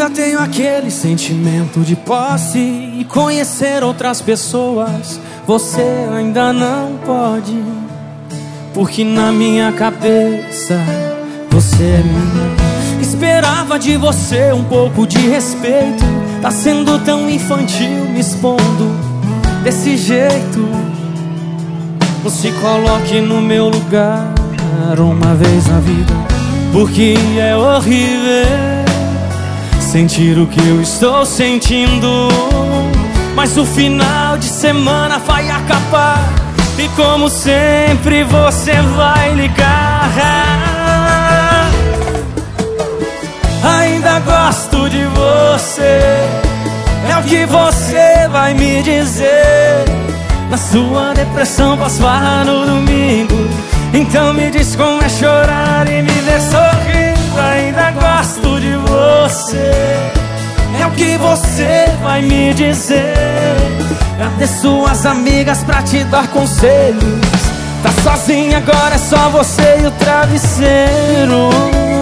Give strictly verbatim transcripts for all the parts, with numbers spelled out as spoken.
Ainda tenho aquele sentimento de posse e conhecer outras pessoas. Você ainda não pode, porque na minha cabeça você é minha. Esperava de você um pouco de respeito. Tá sendo tão infantil me expondo desse jeito. Não se coloque no meu lugar uma vez na vida, porque é horrível sentir o que eu estou sentindo. Mas o final de semana vai acabar e como sempre você vai ligar. Ainda gosto de você, é o que você vai me dizer. Na sua depressão posso falar no domingo, então me diz como é chorar e me ver sorrindo. Ainda gosto de você, é o que você vai me dizer. Cadê suas amigas pra te dar conselhos? Tá sozinha agora, é só você e o travesseiro.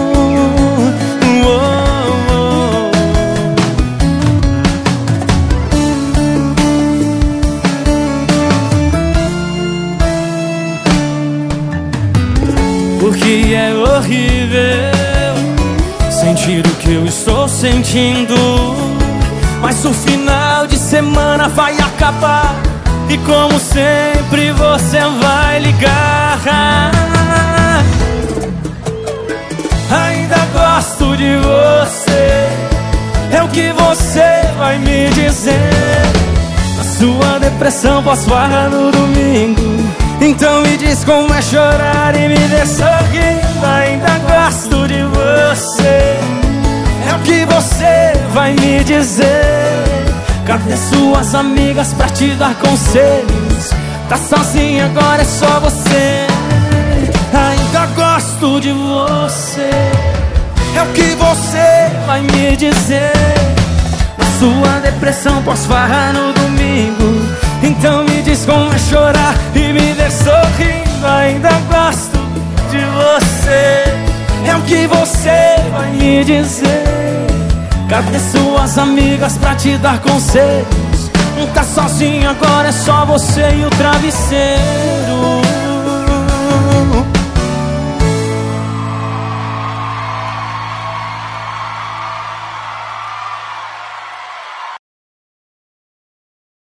Porque é horrível sentir o que eu estou sentindo. Mas o final de semana vai acabar e como sempre você vai ligar. Ainda gosto de você, é o que você vai me dizer. Na sua depressão posso falar no domingo, então me diz como é chorar e me ver sorrindo. Ainda gosto de você, é o que você vai me dizer. Cadê suas amigas pra te dar conselhos? Tá sozinha agora, é só você. Ainda gosto de você, é o que você vai me dizer. Na sua depressão posso falar no domingo, então me diz como é chorar e me ver sorrindo. Ainda gosto de você, é o que você vai me dizer. Cadê suas amigas pra te dar conselhos? Não tá sozinho agora, é só você e o travesseiro.